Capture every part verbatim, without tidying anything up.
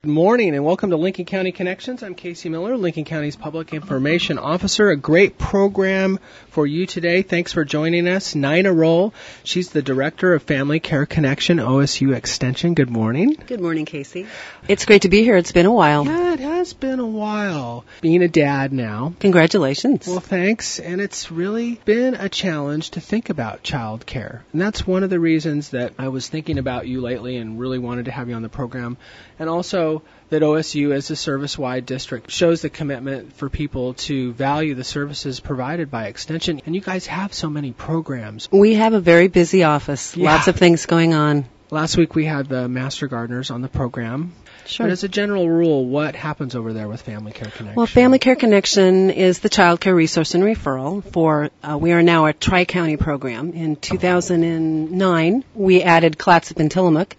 Good morning and welcome to Lincoln County Connections. I'm Casey Miller, Lincoln County's Public Information Officer. A great program for you today. Thanks for joining us. Nina Roll, she's the Director of Family Care Connection, O S U Extension. Good morning. Good morning, Casey. It's great to be here. It's been a while. Yeah, it has been a while. Being a dad now. Congratulations. Well, thanks. And it's really been a challenge to think about child care. And that's one of the reasons that I was thinking about you lately and really wanted to have you on the program. And also that O S U as a service-wide district shows the commitment for people to value the services provided by Extension. And you guys have so many programs. We have a very busy office. Yeah. Lots of things going on. Last week we had the Master Gardeners on the program. Sure. But as a general rule, what happens over there with Family Care Connection? Well, Family Care Connection is the child care resource and referral for, uh, we are now a Tri-County program. In two thousand nine, we added Clatsop and Tillamook.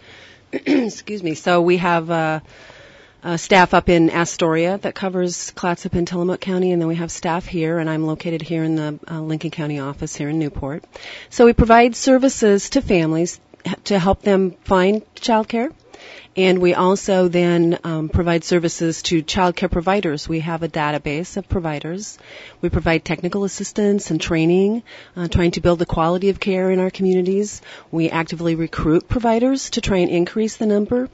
Excuse me. So we have uh, uh, staff up in Astoria that covers Clatsop and Tillamook County, and then we have staff here, and I'm located here in the uh, Lincoln County office here in Newport. So we provide services to families to help them find child care. And we also then um, provide services to child care providers. We have a database of providers. We provide technical assistance and training, uh, trying to build the quality of care in our communities. We actively recruit providers to try and increase the number.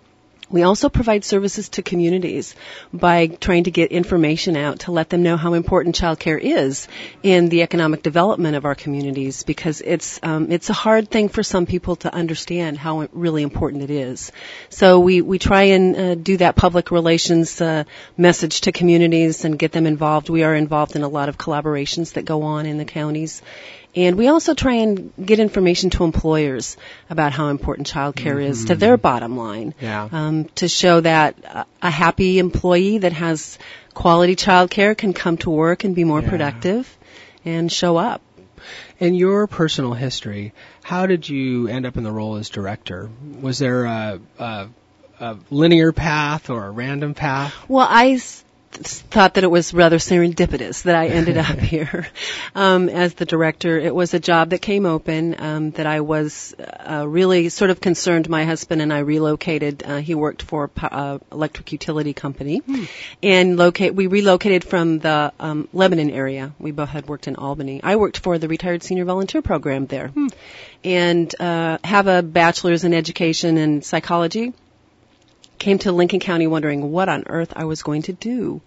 We also provide services to communities by trying to get information out to let them know how important child care is in the economic development of our communities, because it's um, it's a hard thing for some people to understand how really important it is. So we, we try and uh, do that public relations uh, message to communities and get them involved. We are involved in a lot of collaborations that go on in the counties. And we also try and get information to employers about how important child care mm-hmm. is to their bottom line. Yeah. Um, to show that a happy employee that has quality child care can come to work and be more yeah. productive and show up. In your personal history, how did you end up in the role as director? Was there a, a, a linear path or a random path? Well, I thought that it was rather serendipitous that I ended up here um, as the director. It was a job that came open um, that I was uh, really sort of concerned. My husband and I relocated. Uh, he worked for an uh, electric utility company, hmm. and locate. we relocated from the um, Lebanon area. We both had worked in Albany. I worked for the Retired Senior Volunteer Program there, hmm. and uh, have a bachelor's in education and psychology. Came to Lincoln County wondering what on earth I was going to do.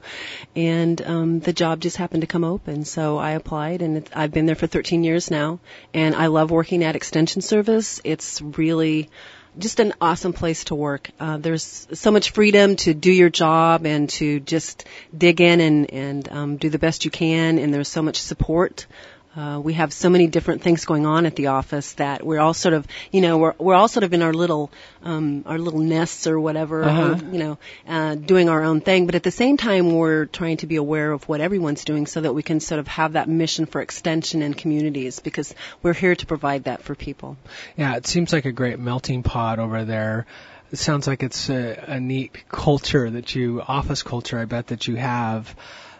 And um, the job just happened to come open, so I applied, and it, I've been there for thirteen years now. And I love working at Extension Service. It's really just an awesome place to work. Uh, there's so much freedom to do your job and to just dig in and, and um, do the best you can, and there's so much support. Uh, we have so many different things going on at the office that we're all sort of, you know, we're we're all sort of in our little um, our little nests or whatever, uh-huh. or, you know, uh, doing our own thing. But at the same time, we're trying to be aware of what everyone's doing so that we can sort of have that mission for extension and communities, because we're here to provide that for people. Yeah, it seems like a great melting pot over there. It sounds like it's a, a neat culture that you, office culture, I bet that you have.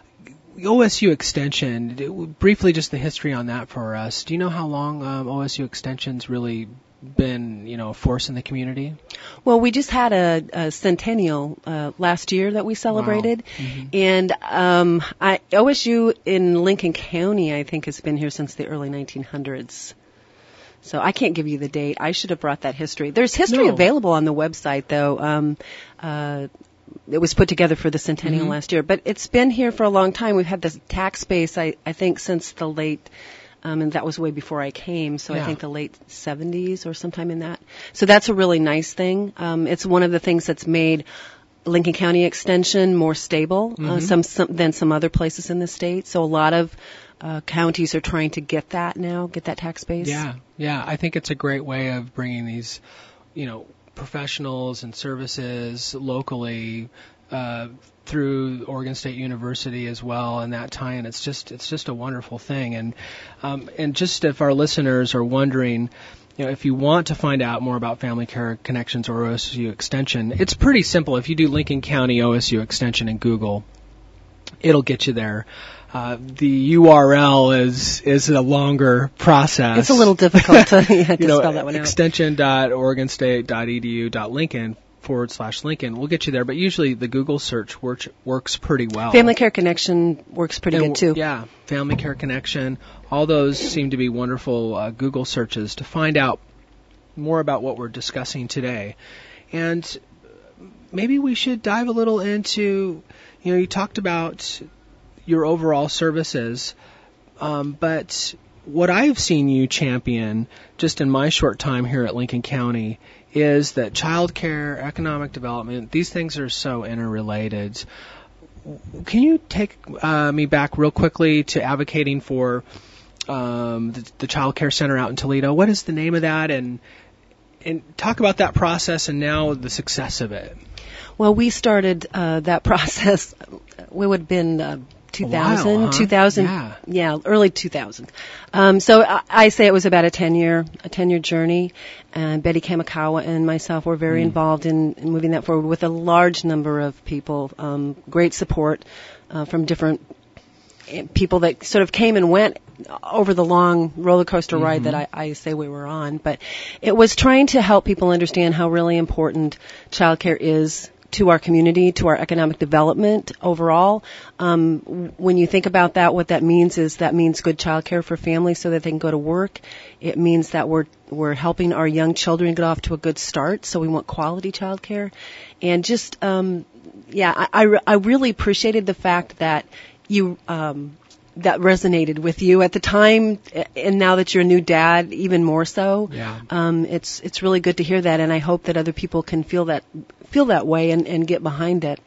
O S U Extension, briefly just the history on that for us. Do you know how long um, O S U Extension's really been, you know, a force in the community? Well, we just had a, a centennial uh, last year that we celebrated. Wow. Mm-hmm. And um, I, O S U in Lincoln County, I think, has been here since the early nineteen hundreds. So I can't give you the date. I should have brought that history. There's history no. available on the website, though. Um, uh, It was put together for the centennial mm-hmm. last year, but it's been here for a long time. We've had this tax base, I, I think, since the late, um, and that was way before I came, so yeah. I think the late seventies or sometime in that. So that's a really nice thing. Um, it's one of the things that's made Lincoln County Extension more stable mm-hmm. uh, some, some than some other places in the state. So a lot of uh, counties are trying to get that now, get that tax base. Yeah, yeah. I think it's a great way of bringing these, you know, professionals and services locally uh, through Oregon State University as well, and that tie-in. It's just it's just a wonderful thing. And um, and just if our listeners are wondering, you know, if you want to find out more about Family Care Connections or O S U Extension, it's pretty simple. If you do Lincoln County O S U Extension in Google, it'll get you there. Uh, the U R L is is a longer process. It's a little difficult to, yeah, to you know, spell that one out. extension dot oregon state dot e d u dot lincoln forward slash Lincoln. We'll get you there, but usually the Google search works works pretty well. Family Care Connection works pretty and, good too. Yeah, Family Care Connection. All those seem to be wonderful uh, Google searches to find out more about what we're discussing today. And maybe we should dive a little into, you know, you talked about your overall services, um, but what I've seen you champion just in my short time here at Lincoln County is that child care, economic development, these things are so interrelated. Can you take uh, me back real quickly to advocating for um, the, the Child Care Center out in Toledo? What is the name of that? And and talk about that process and now the success of it. Well, we started uh, that process, we would have been uh, two thousand, a while, huh? two thousand, yeah. yeah, early two thousand. Um, so I, I say it was about a ten-year, a ten-year journey. And Betty Kamikawa and myself were very mm. involved in, in moving that forward with a large number of people. Um, great support uh, from different people that sort of came and went over the long roller coaster mm-hmm. ride that I, I say we were on. But it was trying to help people understand how really important childcare is to our community, to our economic development overall. Um, when you think about that, what that means is that means good child care for families so that they can go to work. It means that we're we're helping our young children get off to a good start, so we want quality child care. And just, um, yeah, I, I, I really appreciated the fact that you um, that resonated with you at the time, and now that you're a new dad, even more so. Yeah. Um, it's it's really good to hear that, and I hope that other people can feel that feel that way and, and get behind it.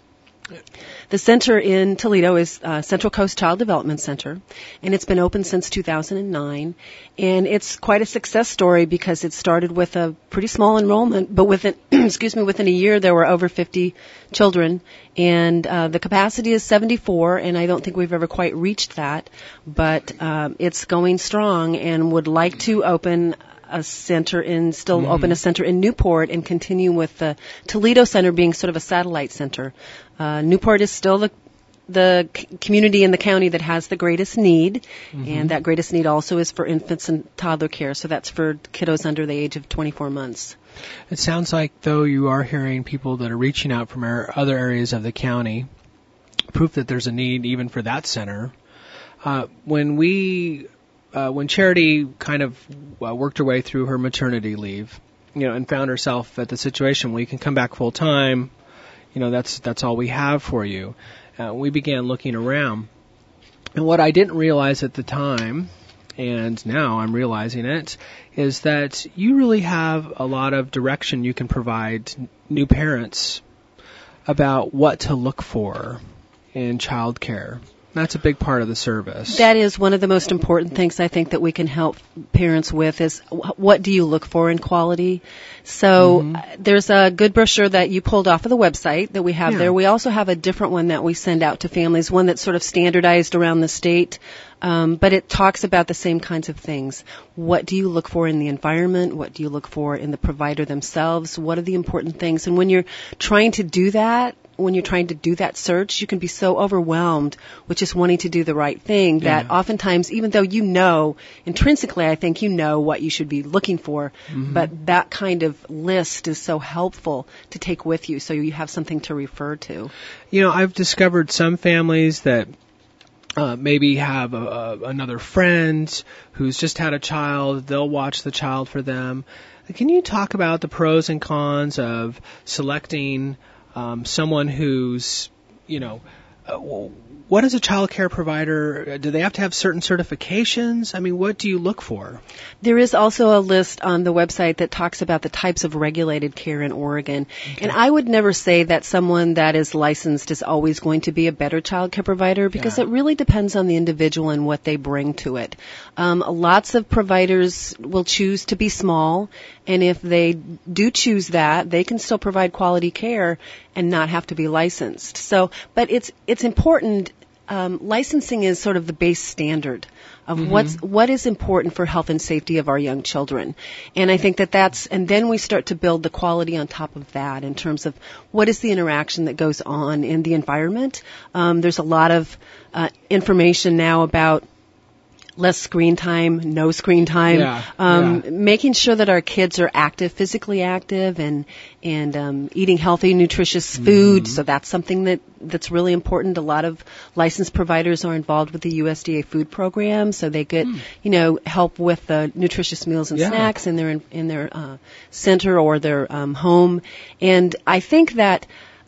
The center in Toledo is uh, Central Coast Child Development Center, and it's been open since two thousand nine. And it's quite a success story because it started with a pretty small enrollment, but within excuse me, within a year there were over fifty children, and uh, the capacity is seventy-four, and I don't think we've ever quite reached that, but um, it's going strong and would like to open a center in, still mm-hmm. open a center in Newport and continue with the Toledo Center being sort of a satellite center. Uh, Newport is still the the c- community in the county that has the greatest need, mm-hmm. and that greatest need also is for infants and toddler care, so that's for kiddos under the age of twenty-four months. It sounds like, though, you are hearing people that are reaching out from our other areas of the county, proof that there's a need even for that center. Uh, when we Uh, when Charity kind of uh, worked her way through her maternity leave, you know, and found herself at the situation where you can come back full time, you know, that's that's all we have for you. Uh, we began looking around, and what I didn't realize at the time, and now I'm realizing it, is that you really have a lot of direction you can provide new parents about what to look for in child care. That's a big part of the service. That is one of the most important things I think that we can help parents with is wh- what do you look for in quality? So mm-hmm. uh, there's a good brochure that you pulled off of the website that we have yeah. there. We also have a different one that we send out to families, one that's sort of standardized around the state, um, but it talks about the same kinds of things. What do you look for in the environment? What do you look for in the provider themselves? What are the important things? And when you're trying to do that, when you're trying to do that search, you can be so overwhelmed with just wanting to do the right thing that yeah. oftentimes, even though you know, intrinsically, I think you know what you should be looking for, mm-hmm. but that kind of list is so helpful to take with you so you have something to refer to. You know, I've discovered some families that uh, maybe have a, a, another friend who's just had a child. They'll watch the child for them. Can you talk about the pros and cons of selecting Um, someone who's, you know, uh, what is a child care provider? Do they have to have certain certifications? I mean, what do you look for? There is also a list on the website that talks about the types of regulated care in Oregon. Okay. And I would never say that someone that is licensed is always going to be a better child care provider because yeah. it really depends on the individual and what they bring to it. Um, lots of providers will choose to be small, and if they do choose that, they can still provide quality care and not have to be licensed. So, but it's it's important. Um, licensing is sort of the base standard of mm-hmm. what's what is important for health and safety of our young children, and I think that that's and then we start to build the quality on top of that in terms of what is the interaction that goes on in the environment. Um, there's a lot of uh, information now about less screen time, no screen time, Yeah, um, yeah. making sure that our kids are active, physically active, and and um, eating healthy, nutritious food. Mm-hmm. So that's something that that's really important. A lot of licensed providers are involved with the U S D A food program, so they get Mm. you know help with the nutritious meals and Yeah. snacks in their in their uh, center or their um, home. And I think that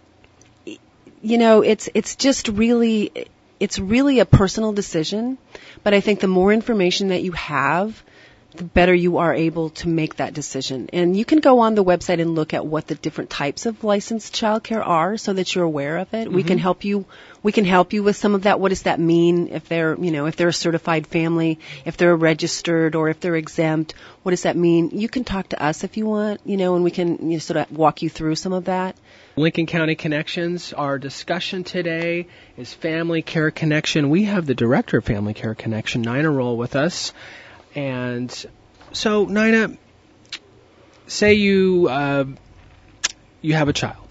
you know it's it's just really it's really a personal decision. But I think the more information that you have, the better you are able to make that decision. And you can go on the website and look at what the different types of licensed childcare are so that you're aware of it. Mm-hmm. We can help you we can help you with some of that. What does that mean if they're, you know, if they're a certified family, if they're registered or if they're exempt? What does that mean? You can talk to us if you want, you know, and we can you know, sort of walk you through some of that. Lincoln County Connections, our discussion today is Family Care Connection. We have the Director of Family Care Connection, Nina Roll, with us. And so, Nina, say you uh, you have a child,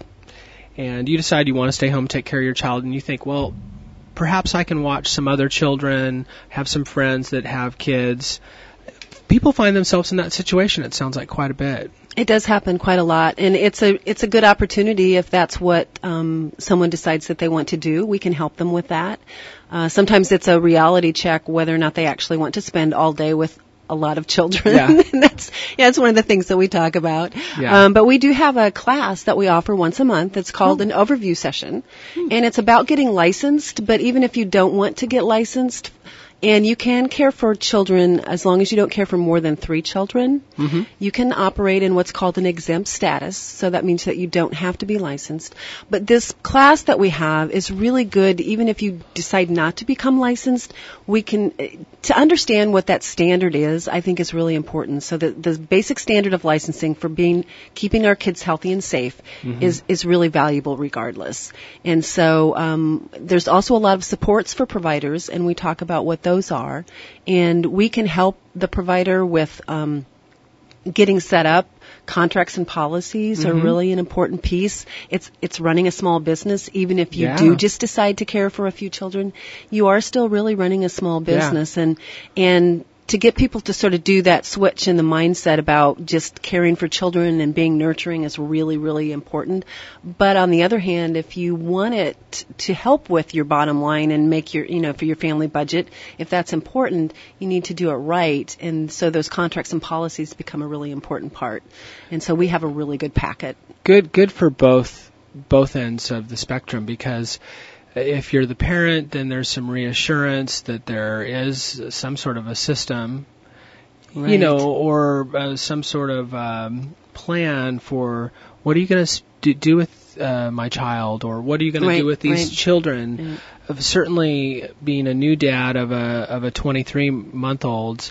and you decide you want to stay home and take care of your child, and you think, well, perhaps I can watch some other children, have some friends that have kids. People find themselves in that situation, it sounds like, quite a bit. It does happen quite a lot, and it's a it's a good opportunity if that's what um, someone decides that they want to do. We can help them with that. Uh, sometimes it's a reality check whether or not they actually want to spend all day with a lot of children. Yeah. And that's yeah, that's one of the things that we talk about. Yeah. Um, but we do have a class that we offer once a month. It's called Oh. an overview session, Hmm. and it's about getting licensed. But even if you don't want to get licensed, and you can care for children as long as you don't care for more than three children. Mm-hmm. You can operate in what's called an exempt status, so that means that you don't have to be licensed. But this class that we have is really good even if you decide not to become licensed. We can, to understand what that standard is, I think is really important. So the, the basic standard of licensing for being, keeping our kids healthy and safe Mm-hmm. is, is really valuable regardless. And so um, there's also a lot of supports for providers, and we talk about what those are, and we can help the provider with um, getting set up. Contracts and policies Mm-hmm. are really an important piece. It's it's running a small business. Even if you Yeah. do just decide to care for a few children, you are still really running a small business. And and to get people to sort of do that switch in the mindset about just caring for children and being nurturing is really, really important. But on the other hand, if you want it to help with your bottom line and make your, you know, for your family budget, if that's important, you need to do it right. And so those contracts and policies become a really important part. And so we have a really good packet. Good, good for both both ends of the spectrum, because if you're the parent, then there's some reassurance that there is some sort of a system, Right. you know, or uh, some sort of um, plan for what are you going to do, do with uh, my child, or what are you going to Right, do with these right. children. Mm. Of certainly, being a new dad of a of a twenty-three month old,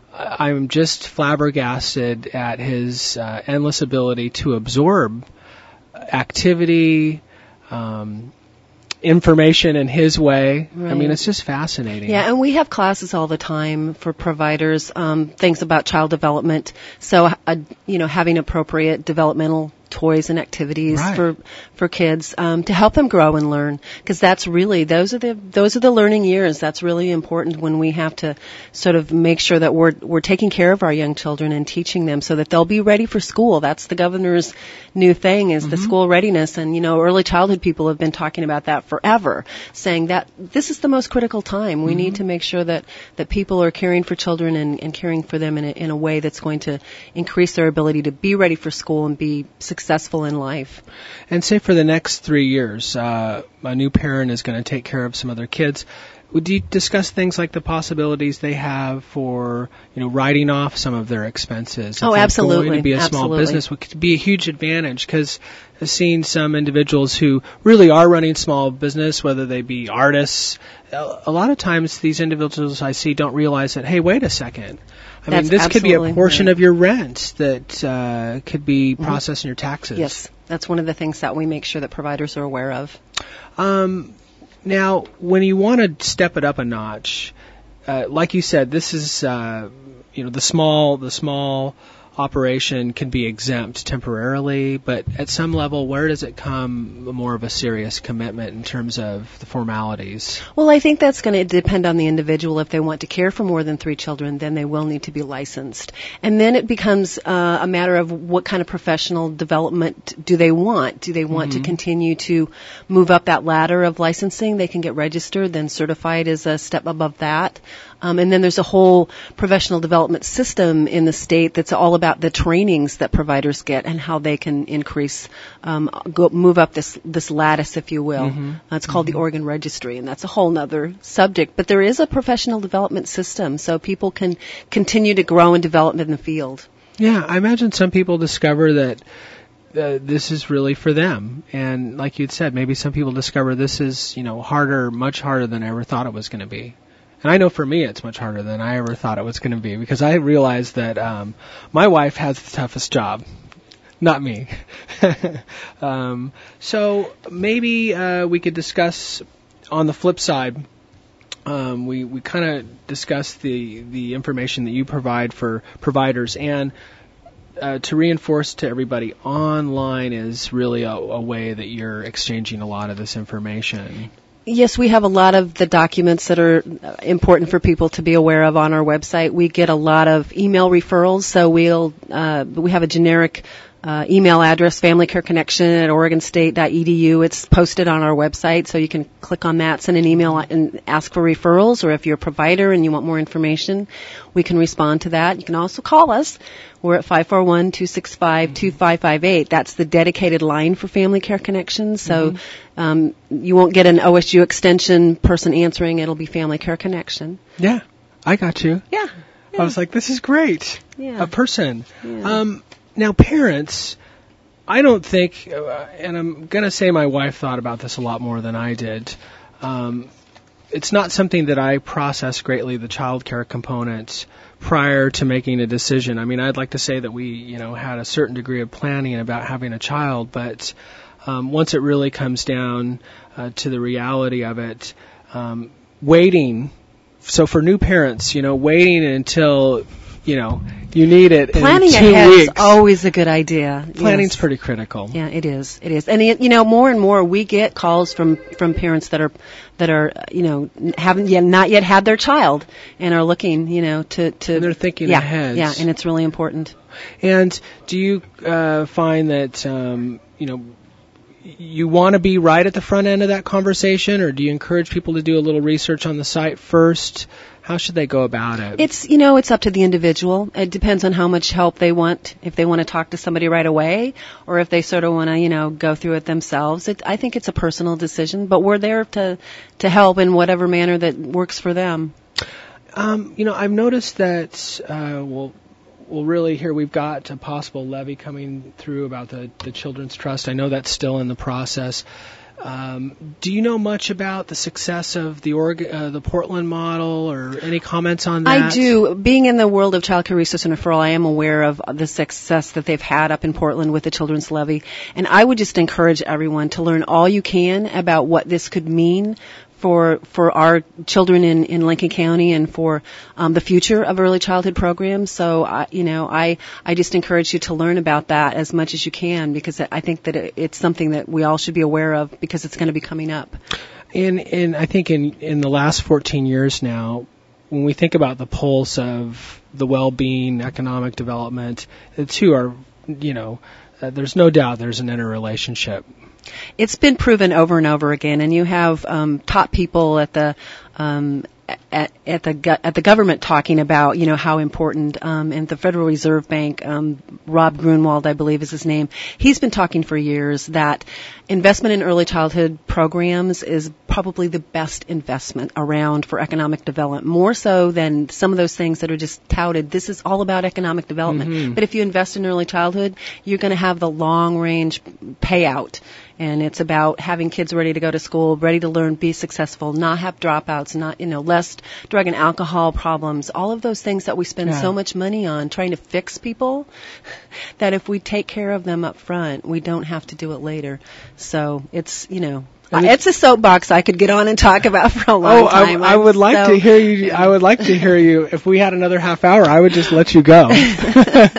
I'm just flabbergasted at his uh, endless ability to absorb activity, um, information in his way. I Right. mean, it's just fascinating. Yeah, and we have classes all the time for providers, um, things about child development. So, uh, you know, having appropriate developmental toys and activities Right. for for kids um, to help them grow and learn, because that's really those are the those are the learning years. That's really important when we have to sort of make sure that we're we're taking care of our young children and teaching them so that they'll be ready for school. That's the governor's new thing is the school readiness, and you know, early childhood people have been talking about that forever, saying that this is the most critical time. We need to make sure that that people are caring for children and, and caring for them in a, in a way that's going to increase their ability to be ready for school and be successful in life. And say for the next three years, uh, a new parent is going to take care of some other kids. Would you discuss things like the possibilities they have for, you know, writing off some of their expenses? If Oh, they're absolutely. going to be a small Absolutely. business, which could be a huge advantage, because I've seen some individuals who really are running small business, whether they be artists. A a lot of times these individuals I see don't realize that, hey, wait a second. I That's mean, this could be a absolutely portion right. of your rent that uh, could be processed in your taxes. Yes, that's one of the things that we make sure that providers are aware of. Um, now, when you want to step it up a notch, uh, like you said, this is uh, you know the small the small operation can be exempt temporarily, but at some level, where does it come more of a serious commitment in terms of the formalities? Well, I think that's going to depend on the individual. If they want to care for more than three children, then they will need to be licensed. And then it becomes uh, a matter of what kind of professional development do they want. Do they want mm-hmm. to continue to move up that ladder of licensing? They can get registered, then certified is a step above that. Um, and then there's a whole professional development system in the state that's all about the trainings that providers get and how they can increase, um, go, move up this this lattice, if you will. Mm-hmm. Uh, it's called mm-hmm. the Oregon Registry, and that's a whole other subject. But there is a professional development system, so people can continue to grow and develop in the field. Yeah, I imagine some people discover that Uh, this is really for them. And like you'd said, maybe some people discover this is, you know, harder, much harder than I ever thought it was going to be. And I know for me it's much harder than I ever thought it was going to be, because I realized that um, my wife has the toughest job, not me. um, so maybe uh, we could discuss on the flip side. Um, we we kind of discuss the the information that you provide for providers, and Uh, to reinforce to everybody, online is really a, a way that you're exchanging a lot of this information. Yes, we have a lot of the documents that are important for people to be aware of on our website. We get a lot of email referrals, so we'll uh, we have a generic uh, email address, Family Care Connection at oregon state dot e d u. It's posted on our website, so you can click on that, send an email, and ask for referrals. Or if you're a provider and you want more information, we can respond to that. You can also call us. We're at five four one, two six five, two five five eight. That's the dedicated line for Family Care Connections. So mm-hmm. um, you won't get an O S U extension person answering. It'll be Family Care Connection. Yeah, I got you. Yeah. yeah. I was like, this is great. Yeah. A person. Yeah. Um, now, parents, I don't think, uh, and I'm going to say my wife thought about this a lot more than I did. Um, it's not something that I process greatly, the child care component, prior to making a decision. I mean, I'd like to say that we, you know, had a certain degree of planning about having a child, but um, once it really comes down uh, to the reality of it, um, waiting. So for new parents, you know, waiting until, you know, you need it Planning in two ahead weeks. is always a good idea. Planning's yes. pretty critical. Yeah, it is. It is. And you know, more and more we get calls from from parents that are that are you know haven't yet not yet had their child and are looking, you know, to to and they're thinking yeah, ahead. Yeah, and it's really important. And do you uh, find that um, you know you want to be right at the front end of that conversation, or do you encourage people to do a little research on the site first? How should they go about it? It's, you know, it's up to the individual. It depends on how much help they want, if they want to talk to somebody right away, or if they sort of want to, you know, go through it themselves. It, I think it's a personal decision, but we're there to, to help in whatever manner that works for them. Um, you know, I've noticed that, uh, well, well, really here we've got a possible levy coming through about the, the Children's Trust. I know that's still in the process. Um, do you know much about the success of the Oregon, uh, the Portland model, or any comments on that? I do. Being in the world of child care resource and referral, I am aware of the success that they've had up in Portland with the Children's Levy. And I would just encourage everyone to learn all you can about what this could mean for for our children in, in Lincoln County and for um, the future of early childhood programs. So, I, you know, I, I just encourage you to learn about that as much as you can, because I think that it, it's something that we all should be aware of, because it's going to be coming up. In, in I think in, in the last fourteen years now, when we think about the pulse of the well-being, economic development, the two are, you know, uh, there's no doubt there's an interrelationship. It's been proven over and over again, and you have um, top people at the um, at, at the go- at the government talking about, you know, how important, um, and the Federal Reserve Bank, um, Rob Grunwald, I believe is his name. He's been talking for years that investment in early childhood programs is probably the best investment around for economic development, more so than some of those things that are just touted. This is all about economic development. Mm-hmm. But if you invest in early childhood, you're going to have the long-range payout. And it's about having kids ready to go to school, ready to learn, be successful, not have dropouts, not, you know, less drug and alcohol problems, all of those things that we spend yeah. so much money on trying to fix people, that if we take care of them up front, we don't have to do it later. So it's, you know, Uh, it's a soapbox I could get on and talk about for a long oh, time. I, I would like so, to hear you. I would like to hear you. If we had another half hour, I would just let you go.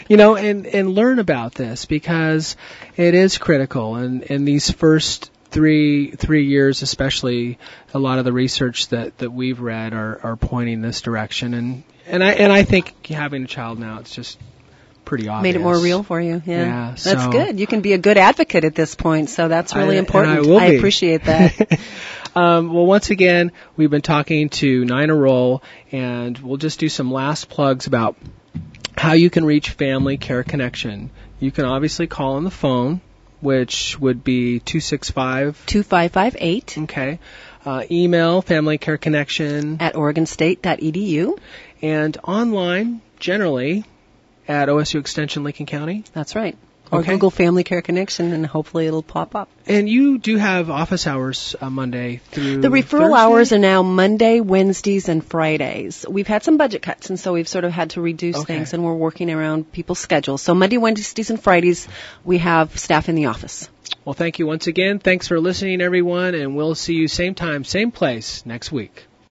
you know, and, and learn about this because it is critical. And, and these first three three years, especially, a lot of the research that, that we've read are, are pointing this direction. And, and I and I think having a child now, it's just pretty obvious. Made it more real for you. Yeah, yeah that's so good. You can be a good advocate at this point, so that's really I, important. And I, will I be. appreciate that. um, well, once again, we've been talking to Nina Roll, and we'll just do some last plugs about how you can reach Family Care Connection. You can obviously call on the phone, which would be two six five two five five eight. Okay. Uh, email Family Care Connection at oregon state dot e d u. And online, generally, at O S U Extension Lincoln County. That's right. Or Okay. Google Family Care Connection, and hopefully it'll pop up. And you do have office hours uh, Monday through The referral Thursday? hours are now Monday, Wednesdays, and Fridays. We've had some budget cuts, and so we've sort of had to reduce Okay. things, and we're working around people's schedules. So Monday, Wednesdays, and Fridays, we have staff in the office. Well, thank you once again. Thanks for listening, everyone, and we'll see you same time, same place next week.